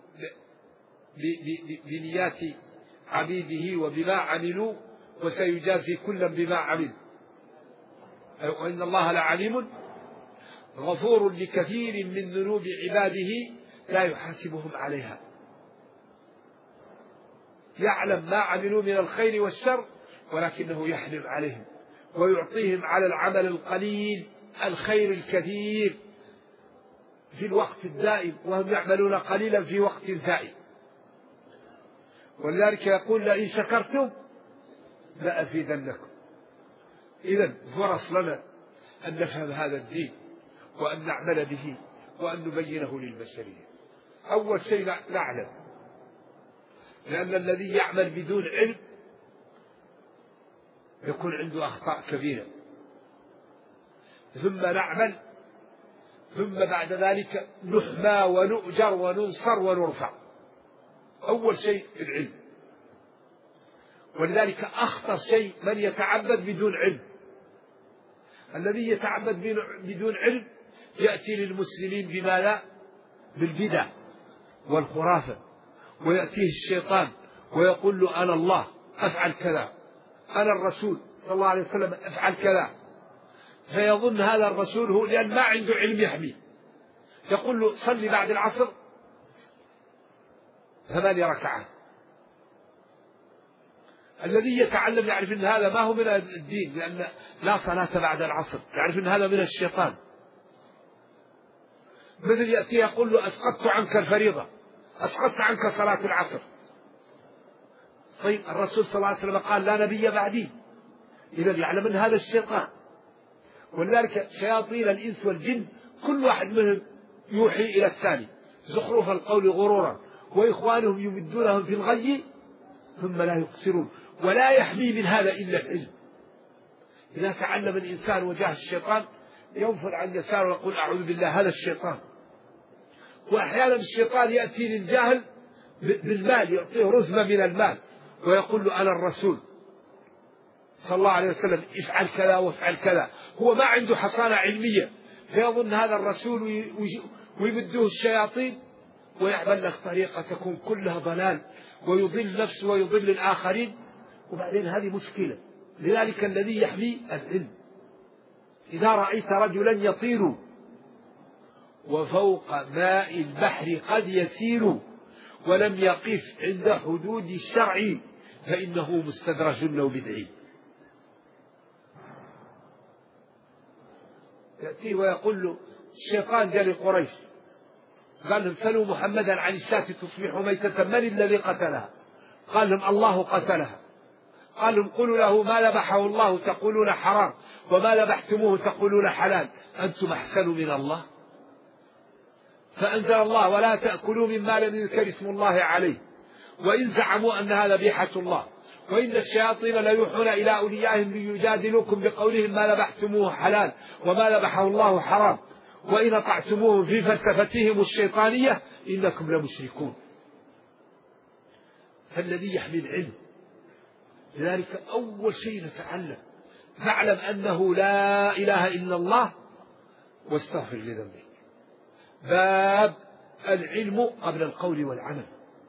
بنيات عبيده وبما عملوا، وسيجازي كلا بما عمل. وإن الله لعليم غفور لكثير من ذنوب عباده لا يحاسبهم عليها، يعلم ما عملوا من الخير والشر، ولكنه يحلم عليهم ويعطيهم على العمل القليل الخير الكثير في الوقت الدائم، وهم يعملون قليلا في وقت زائد. ولذلك يقول لئن شكرتم لأزيدنكم. إذن فرص لنا أن نفهم هذا الدين وأن نعمل به وأن نبينه للبشرية. أول شيء نعلم، لأن الذي يعمل بدون علم يكون عنده أخطاء كبيرة. ثم نعمل، ثم بعد ذلك نحمى ونؤجر وننصر ونرفع. أول شيء العلم. ولذلك أخطر شيء من يتعبد بدون علم. الذي يتعبد بدون علم يأتي للمسلمين بما لا بالبدع والخرافة، ويأتيه الشيطان ويقول له أنا الله أفعل كذا، أنا الرسول صلى الله عليه وسلم أفعل كذا، فيظن هذا الرسول هو، لأن ما عنده علم يحميه. يقول له صلي بعد العصر ثماني ركعات. الذي يتعلم يعرف أن هذا ما هو من الدين، لأن لا صلاة بعد العصر، يعرف أن هذا من الشيطان. مثل يأتي يقول له أسقطت عنك الفريضة، أسقطت عنك صلاة العصر. طيب الرسول صلى الله عليه وسلم قال لا نبي بعدي، إذا يعلم أن هذا الشيطان. ولذلك شياطين الإنس والجن كل واحد منهم يوحي إلى الثاني زخرف القول غرورا، وإخوانهم يمدونهم في الغي ثم لا يقصرون، ولا يحمي من هذا إلا العلم. إذا تعلم الإنسان وجاه الشيطان ينفض عن يساره ويقول أعوذ بالله هذا الشيطان. وأحيانا الشيطان يأتي للجاهل بالمال، يعطيه رزمة من المال ويقول له أنا الرسول صلى الله عليه وسلم افعل كذا وافعل كذا. هو ما عنده حصانة علمية، فيظن هذا الرسول ويمدوه الشياطين ويعمل لك طريقة تكون كلها ضلال، ويضل نفسه ويضل الآخرين، وبعدين هذه مشكلة. لذلك الذي يحمي العلم. إذا رأيت رجلا يطير وفوق ماء البحر قد يسير ولم يقف عند حدود الشرع فإنه مستدرج أو بدعي. يأتيه ويقول له الشيطان جاء لقريش قال لهم سلوا محمدا عن الشاة تصبح ميتة من الذي قتلها؟ قال لهم الله قتلها. قال لهم قولوا له ما ذبحه الله تقولون حرام، وما ذبحتموه تقولون حلال، أنتم أحسن من الله؟ فأنزل الله ولا تأكلوا مما لم يذكر اسم الله عليه، وإن زعموا أنها ذبيحة الله، وإن الشياطين ليوحون إلى أوليائهم ليجادلوكم بقولهم ما ذبحتموه حلال وما ذبحه الله حرام، وإن أطعتموه في فلسفتهم الشيطانية إنكم لمشركون. فالذي يحمي العلم. لذلك أول شيء نتعلم نعلم أنه لا إله إلا الله واستغفر لذنبك. باب العلم قبل القول والعمل.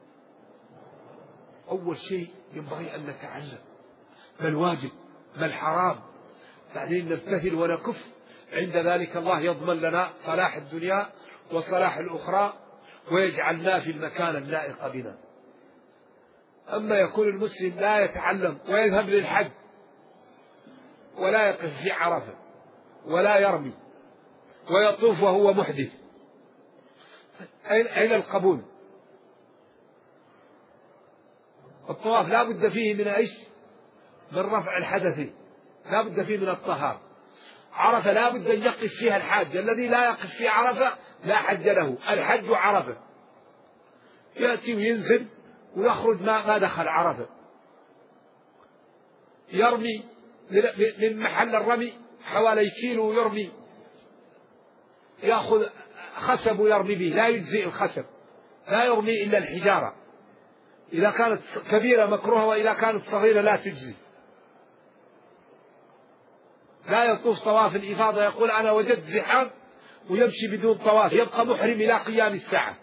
أول شيء ينبغي أن نتعلم ما الواجب ما الحرام، بعدين نمتثل ونكف. عند ذلك الله يضمن لنا صلاح الدنيا وصلاح الأخرى، ويجعلنا في المكان اللائق بنا. أما يكون المسلم لا يتعلم ويذهب للحج ولا يقف في عرفة ولا يرمي ويطوف وهو محدث، أين القبول؟ الطواف لا بد فيه من إيش؟ من رفع الحدث، لا بد فيه من الطهارة. عرفة لا بد أن يقف فيها الحاج، الذي لا يقف في عرفة لا حج له. الحج عرفة، يأتي وينزل ويخرج ما ما دخل عرفة، يرمي من محل الرمي حوالي كيلو ويرمي، يأخذ خشب ويرمي به، لا يجزئ الخشب، لا يرمي إلا الحجارة، إذا كانت كبيرة مكروهة وإذا كانت صغيرة لا تجزي. لا يطوف طواف الإفاضة يقول أنا وجدت زحام ويمشي بدون طواف، يبقى محرم إلى قيام الساعة.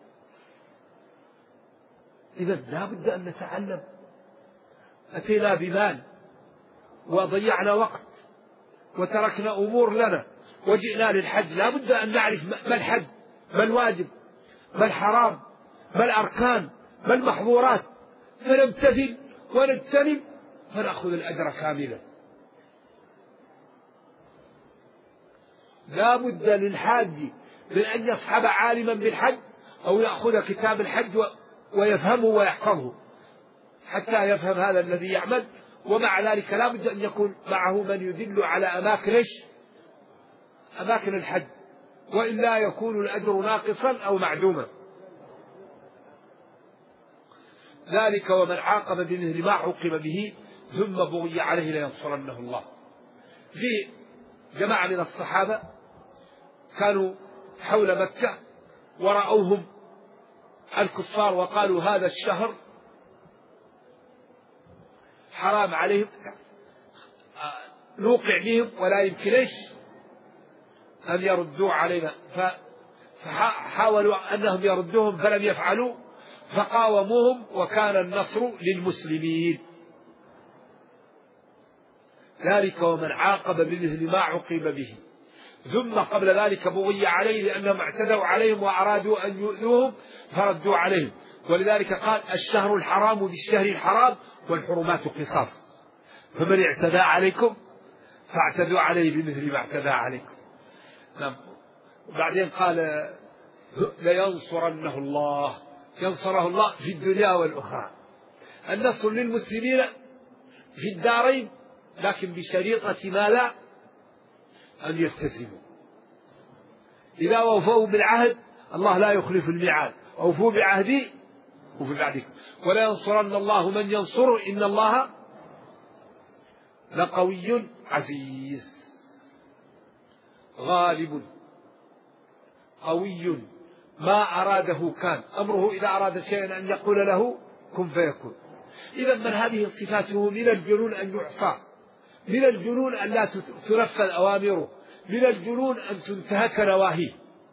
إذا لا بد أن نتعلم. أتينا بمال وضيعنا وقت وتركنا أمور لنا وجئنا للحج، لا بد أن نعرف ما الحج، ما الواجب، ما الحرام، ما الأركان، ما المحظورات، فنمتثل ونجتنب فنأخذ الأجر كاملا. لا بد للحاج من أن يصحب عالما بالحج أو يأخذ كتاب الحج ويفهمه ويحفظه حتى يفهم هذا الذي يعمل. ومع ذلك لا بد أن يكون معه من يدل على أماكن أماكن الحج، وإلا يكون الأجر ناقصا أو معدوما. ذلك ومن عاقب بمثل ما عوقب به ثم بغي عليه لينصرنه الله. في جماعة من الصحابة كانوا حول مكة ورأوهم الكفار وقالوا هذا الشهر حرام عليهم نوقع بهم ولا يمكنش أن يردوا علينا، فحاولوا أنهم يردوهم فلم يفعلوا فقاوموهم وكان النصر للمسلمين. ذلك ومن عاقب بمثل ما عوقب به ثم قبل ذلك بغي عليه لأنهم اعتدوا عليهم وأرادوا أن يؤذوهم فردوا عليهم. ولذلك قال الشهر الحرام بالشهر الحرام والحرمات قصاص، فمن اعتدى عليكم فاعتدوا عليه بمثل ما اعتدى عليكم. نعم. وبعدين قال لينصرنه الله، ينصره الله في الدنيا والأخرى. النصر للمسلمين في الدارين لكن بشريطة ما لا أن يلتزموا. إذا وفوا بالعهد الله لا يخلف الميعاد، أوفوا بعهدي وفي بعدكم ولا ينصرن الله من ينصره إن الله لقوي عزيز غالب قوي ما أراده كان، أمره إذا أراد شيئا أن يقول له كن فيكون. إذا من هذه صفاته من الجنون أن يعصى، من الجنون أن لا تنفذ أوامره، من الجنون أن تنتهك نواهيه.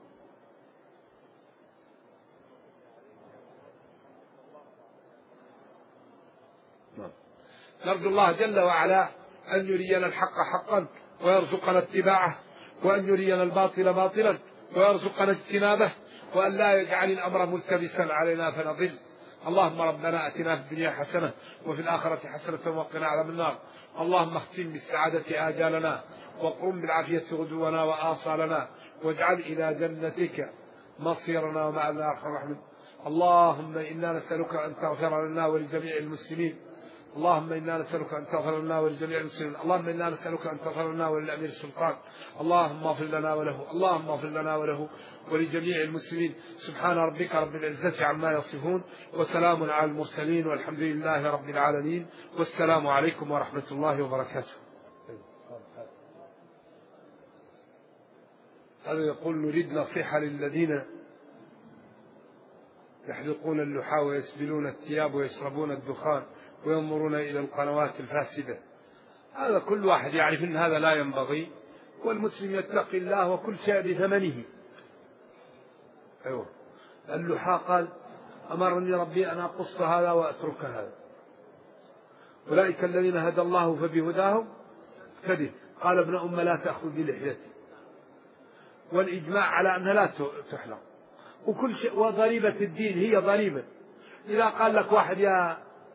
نرجو الله جل وعلا أن يرينا الحق حقا ويرزقنا اتباعه، وأن يرينا الباطل باطلا ويرزقنا اجتنابه، وأن لا يجعل الأمر ملتبسا علينا فنضل. اللهم ربنا أتنا في الدنيا حسنة وفي الآخرة حسنة وقنا عذاب النار. اللهم اختم بالسعادة آجالنا وقرم بالعافية غدونا وآصالنا، واجعل إلى جنتك مصيرنا ومعنا أرحم الراحمين. اللهم إنا نسألك أن تغفر لنا ولجميع المسلمين. اللهم إنا نسألك أن تغفر لنا ولجميع المسلمين. اللهم إنا نسألك أن تغفر لنا وللأمير السلطان. اللهم اغفر لنا وله، اللهم اغفر لنا وله ولجميع المسلمين. سبحان ربك رب العزة عما يصفون وسلام على المرسلين والحمد لله رب العالمين، والسلام عليكم ورحمة الله وبركاته. هذا يقول نريد نصيحة للذين يحلقون اللحى ويسبلون الثياب ويشربون الدخان وينظرون إلى القنوات الفاسدة. هذا كل واحد يعرف أن هذا لا ينبغي، والمسلم يتقي الله وكل شيء بثمنه. أيوة. اللحى قال أمرني ربي أن أقص هذا وأترك هذا. أولئك الذين هدى الله فبهداهم اقتدي. قال ابن أم لا تأخذ بلحيتي، والإجماع على أنها لا تحلق. وكل شيء، وضريبة الدين هي ضريبة. إذا قال لك واحد يا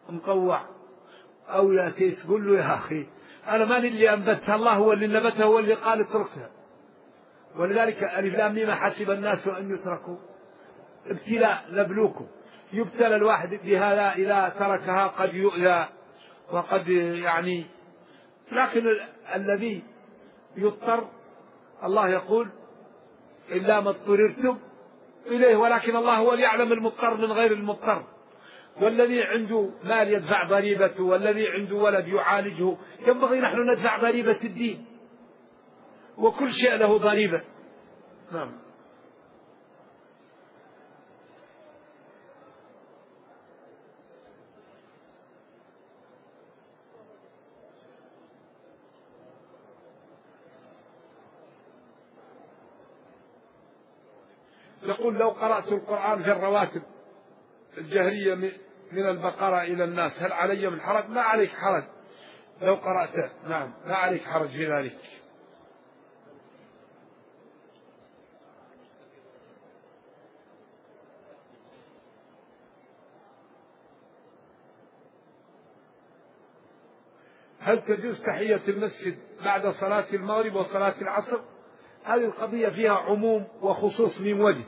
مطوع أو لا تيس، قل له يا أخي أنا ماني اللي أنبتها، الله هو اللي نبتها، هو اللي قال اتركها. ولذلك ألف لام ميم حسب الناس أن يتركوا ابتلاء نبلوكم. يبتلى الواحد بهذا إذا تركها قد يؤذى وقد يعني، لكن الذي يضطر الله يقول إلا ما اضطررتم إليه، ولكن الله هو اللي يعلم المضطر من غير المضطر. والذي عنده مال يدفع ضريبته، والذي عنده ولد يعالجه، ينبغي نحن ندفع ضريبة الدين، وكل شيء له ضريبة. نعم. يقول لو قرأت القرآن في الرواتب الجهرية من البقرة إلى الناس هل علي من حرج؟ ما عليك حرج لو قرأت، نعم ما عليك حرج في ذلك. هل تجوز تحية المسجد بعد صلاة المغرب وصلاة العصر؟ هذه القضية فيها عموم وخصوص من وجه.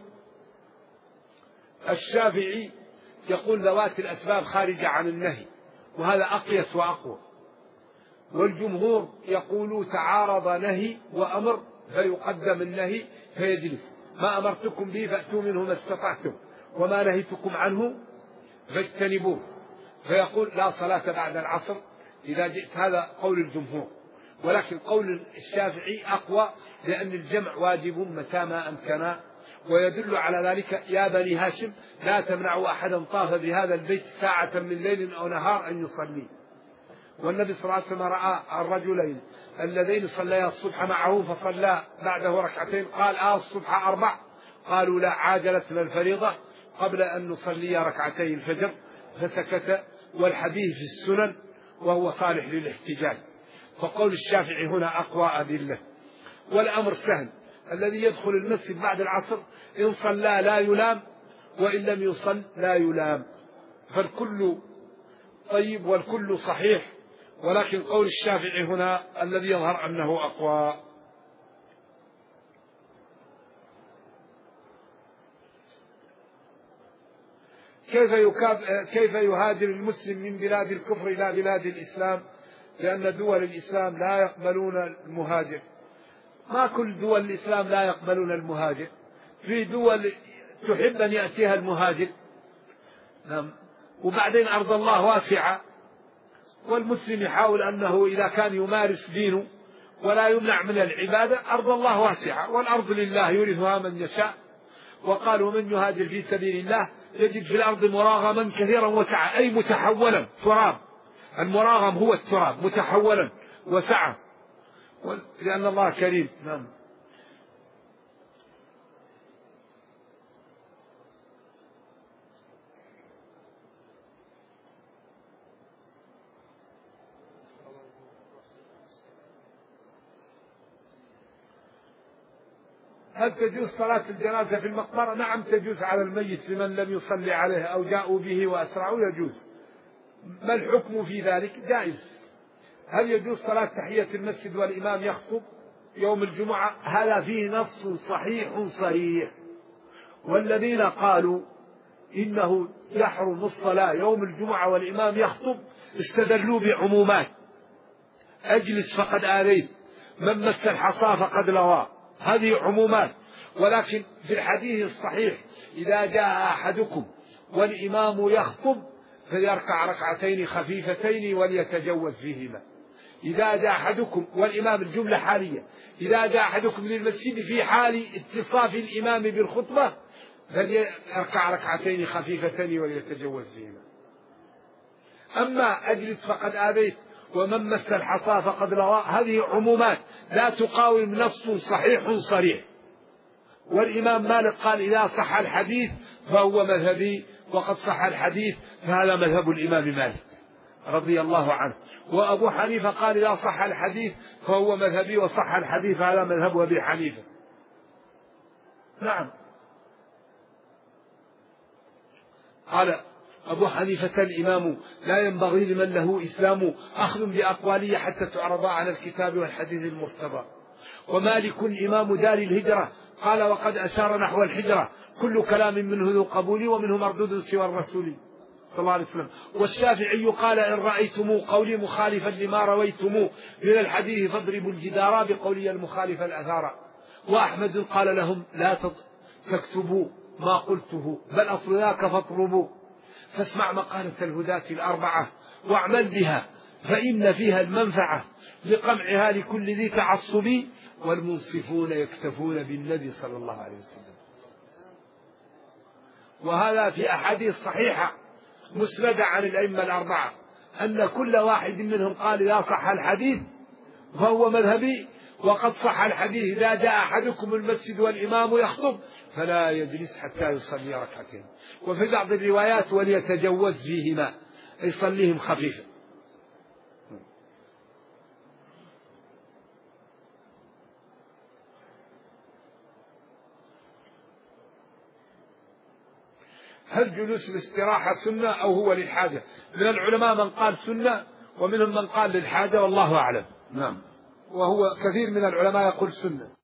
الشافعي يقول ذوات الأسباب خارجة عن النهي، وهذا أقيس وأقوى. والجمهور يقول تعارض نهي وأمر فيقدم النهي فيجلس. ما أمرتكم به فأتوا منه ما استطعتم، وما نهيتكم عنه فاجتنبوه. فيقول لا صلاة بعد العصر إذا جئت. هذا قول الجمهور، ولكن قول الشافعي أقوى، لأن الجمع واجب متى ما أمكن. ويدل على ذلك يا بني هاشم لا تمنعوا أحدا طاف بهذا البيت ساعة من ليل أو نهار أن يصلي. والنبي صلى الله عليه وسلم رأى الرجلين اللذين صليا الصبح معه فصلى بعده ركعتين، قال آه الصبح أربع؟ قالوا لا، عاجلتنا الفريضة قبل أن نصلي ركعتي الفجر، فسكت. والحديث في السنن وهو صالح للاحتجاج. فقول الشافعي هنا أقوى أدلة. والأمر سهل، الذي يدخل المسجد بعد العصر إن صلى لا يلام، وإن لم يصل لا يلام، فالكل طيب والكل صحيح. ولكن قول الشافعي هنا الذي يظهر أنه أقوى. كيف كيف يهاجر المسلم من بلاد الكفر إلى بلاد الإسلام؟ لأن دول الإسلام لا يقبلون المهاجر. ما كل دول الإسلام لا يقبلون المهاجر، في دول تحب أن يأتيها المهاجر. نعم. وبعدين أرض الله واسعة، والمسلم يحاول أنه إذا كان يمارس دينه ولا يمنع من العبادة. أرض الله واسعة، والأرض لله يورثها من يشاء. وقالوا من يهاجر في سبيل الله يجد في الأرض مراغما كثيرا وسعة، أي متحولا تراب. المراغم هو التراب متحولا وسعة، لأن الله كريم. نعم. هل تجوز صلاة الجنازة في المقبرة؟ نعم تجوز على الميت لمن لم يصلي عليه أو جاءوا به وأسرعوا، يجوز. ما الحكم في ذلك؟ جائز. هل يجوز صلاة تحية المسجد والإمام يخطب يوم الجمعة؟ هذا فيه نص صحيح صريح. والذين قالوا إنه يحرم الصلاة يوم الجمعة والإمام يخطب استدلوا بعمومات: أجلس فقد آذيت، من مس الحصى فقد لوى. هذه عمومات. ولكن في الحديث الصحيح إذا جاء أحدكم والإمام يخطب فليركع ركعتين خفيفتين وليتجوز فيهما. إذا جاء أحدكم، والإمام الجملة حالية، إذا جاء أحدكم للمسجد في حال اتصاف الإمام بالخطبة فليركع ركعتين خفيفتين وليتجوز فيهما. أما أجلس فقد آذيت ومن مس الحصى فقد لوى، هذه عمومات لا تقاوم نص صحيح صريح. والإمام مالك قال إذا صح الحديث فهو مذهبي، وقد صح الحديث فهذا مذهب الإمام مالك رضي الله عنه. وأبو حنيفة قال إذا صح الحديث فهو مذهبي، وصح الحديث فهذا مذهب أبي حنيفة. نعم. قال أبو حنيفة الإمام لا ينبغي لمن له إسلام أخذ بأقواله حتى تعرض على الكتاب والحديث المرتضى. ومالك إمام دار الهجرة قال وقد أشار نحو الحجرة كل كلام منه ذو قبول ومنه مردود سوى الرسول صلى الله عليه وسلم. والشافعي قال إن رأيتم قولي مخالفا لما رويتم من الحديث فاضربوا الجدار بقولي المخالف الأثار. وأحمد قال لهم لا تكتبوا ما قلته بل أصل ذاك فاطلبوا. فاسمع مقالة الهداة الأربعة واعمل بها فإن فيها المنفعة لقمعها لكل ذي تعصب والمنصفون يكتفون بالنبي صلى الله عليه وسلم. وهذا في أحاديث صحيحة مسندة عن الأئمة الأربعة أن كل واحد منهم قال إذا صح الحديث فهو مذهبي، وقد صح الحديث إذا جاء أحدكم المسجد والإمام يخطب فلا يجلس حتى يصلي ركعتين. وفي بعض الروايات وليتجوز فيهما يصليهم خفيفا. هل جلوس الاستراحة سنة أو هو للحاجة؟ من العلماء من قال سنة ومنهم من قال للحاجة والله أعلم. نعم. وهو كثير من العلماء يقول سنة.